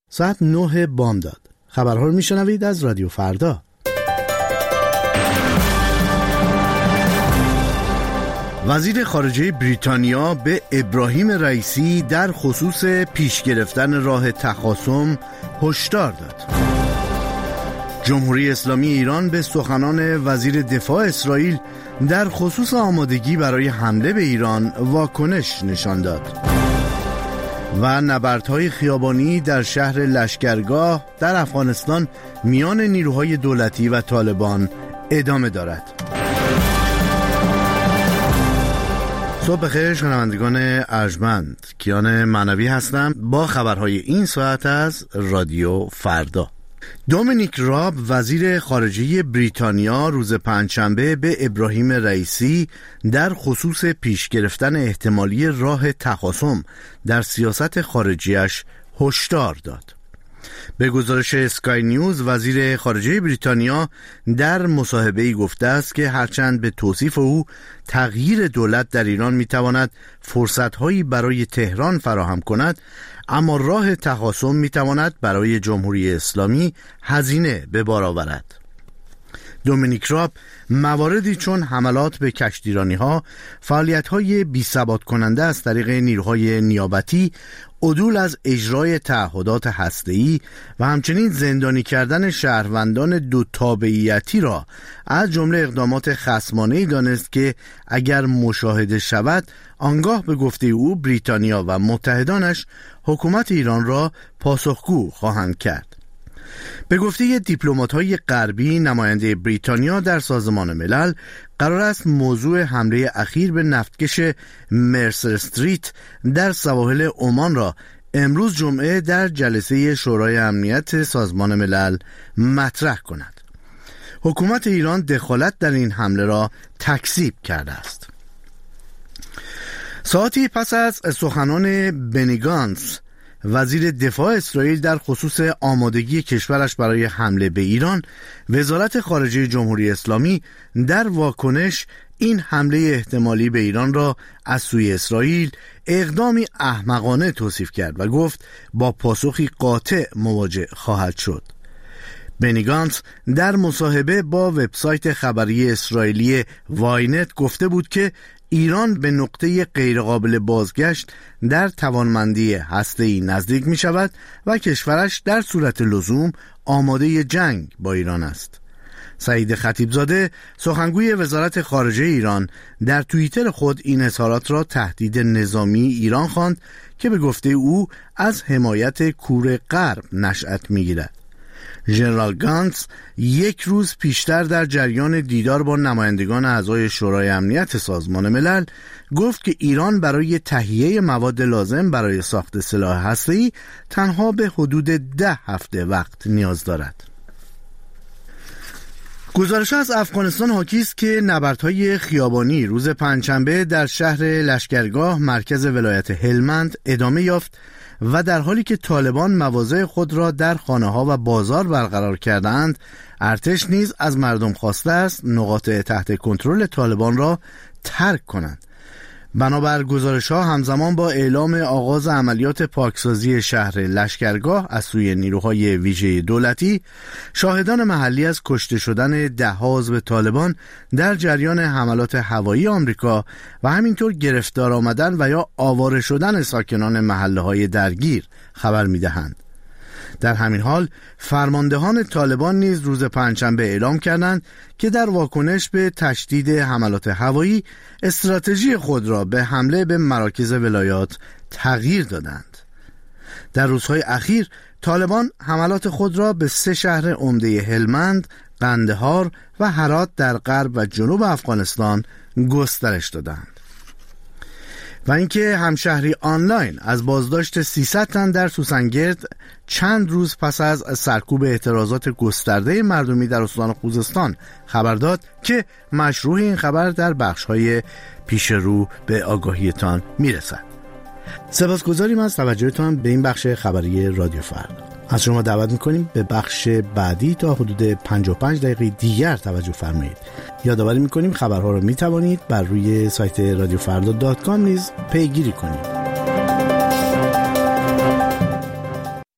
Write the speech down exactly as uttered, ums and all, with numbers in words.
ساعت نه بامداد. خبرها رو میشنوید از رادیو فردا. وزیر خارجه بریتانیا به ابراهیم رئیسی در خصوص پیش گرفتن راه تخاصم هشدار داد. جمهوری اسلامی ایران به سخنان وزیر دفاع اسرائیل در خصوص آمادگی برای حمله به ایران واکنش نشان داد. و نبردهای خیابانی در شهر لشکرگاه در افغانستان میان نیروهای دولتی و طالبان ادامه دارد. صبح بخیر شنوندگان ارجمند، کیان معنوی هستم با خبرهای این ساعت از رادیو فردا. دومینیک راب وزیر خارجه بریتانیا روز پنجشنبه به ابراهیم رئیسی در خصوص پیش گرفتن احتمالی راه تخاصم در سیاست خارجیش هشدار داد. به گزارش اسکای نیوز، وزیر خارجه بریتانیا در مصاحبه‌ای گفته است که هرچند به توصیف او تغییر دولت در ایران میتواند فرصت‌هایی برای تهران فراهم کند، اما راه تخاصم میتواند برای جمهوری اسلامی هزینه به بار آورد. دومینیک راب مواردی چون حملات به کشتیرانی‌ها، فعالیت‌های بی‌ثبات کننده از طریق نیروهای نیابتی، عدول از اجرای تعهدات هسته‌ای و همچنین زندانی کردن شهروندان دو تابعیتی را از جمله اقدامات خصمانه‌ای دانست که اگر مشاهده شود آنگاه به گفته او بریتانیا و متحدانش حکومت ایران را پاسخگو خواهند کرد. به گفته دیپلمات‌های غربی، نماینده بریتانیا در سازمان ملل قرار است موضوع حمله اخیر به نفتکش مرسر استریت در سواحل عمان را امروز جمعه در جلسه شورای امنیت سازمان ملل مطرح کند. حکومت ایران دخالت در این حمله را تکذیب کرده است. ساعتی پس از سخنان بنی گانتز وزیر دفاع اسرائیل در خصوص آمادگی کشورش برای حمله به ایران، وزارت خارجه جمهوری اسلامی در واکنش این حمله احتمالی به ایران را از سوی اسرائیل اقدامی احمقانه توصیف کرد و گفت با پاسخی قاطع مواجه خواهد شد. بنی گانتز در مصاحبه با وبسایت خبری اسرائیلی واینت گفته بود که ایران به نقطه غیرقابل بازگشت در توانمندی هسته‌ای نزدیک می شود و کشورش در صورت لزوم آماده جنگ با ایران است. سعید خطیبزاده، سخنگوی وزارت خارجه ایران، در توییتر خود این اظهارات را تهدید نظامی ایران خواند که به گفته او از حمایت کور غرب نشأت می گیرد. ژنرال گانتز یک روز پیشتر در جریان دیدار با نمایندگان اعضای شورای امنیت سازمان ملل گفت که ایران برای تهیه مواد لازم برای ساخت سلاح هسته‌ای تنها به حدود ده هفته وقت نیاز دارد. گزارش از افغانستان حاکی است که نبردهای خیابانی روز پنجشنبه در شهر لشکرگاه مرکز ولایت هلمند ادامه یافت و در حالی که طالبان مواضع خود را در خانه‌ها و بازار برقرار کردند، ارتش نیز از مردم خواسته است نقاط تحت کنترل طالبان را ترک کنند. بنابر گزارش‌ها همزمان با اعلام آغاز عملیات پاکسازی شهر لشکرگاه از سوی نیروهای ویژه دولتی، شاهدان محلی از کشته شدن ده عضو طالبان در جریان حملات هوایی آمریکا و همینطور گرفتار آمدن و یا آواره شدن ساکنان محله‌های درگیر خبر می‌دهند. در همین حال فرماندهان طالبان نیز روز پنجشنبه اعلام کردند که در واکنش به تشدید حملات هوایی استراتژی خود را به حمله به مراکز ولایات تغییر دادند. در روزهای اخیر طالبان حملات خود را به سه شهر عمده هلمند، قندهار و هرات در غرب و جنوب افغانستان گسترش دادند. و اینکه همشهری آنلاین از بازداشت سیصد تن در سوسنگرد چند روز پس از سرکوب اعتراضات گسترده مردمی در استان خوزستان خبر داد که مشروع این خبر در بخش‌های پیش رو به آگاهیتان میرسد. سپاسگزاریم از توجهتان به این بخش خبری رادیو فردا. از شما دعوت میکنیم به بخش بعدی تا حدود پنجاه و پنج دقیقه دیگر توجه فرمایید. یادآوری میکنیم خبرها رو میتوانید بر روی سایت رادیو فردا دات کام نیز پیگیری کنید.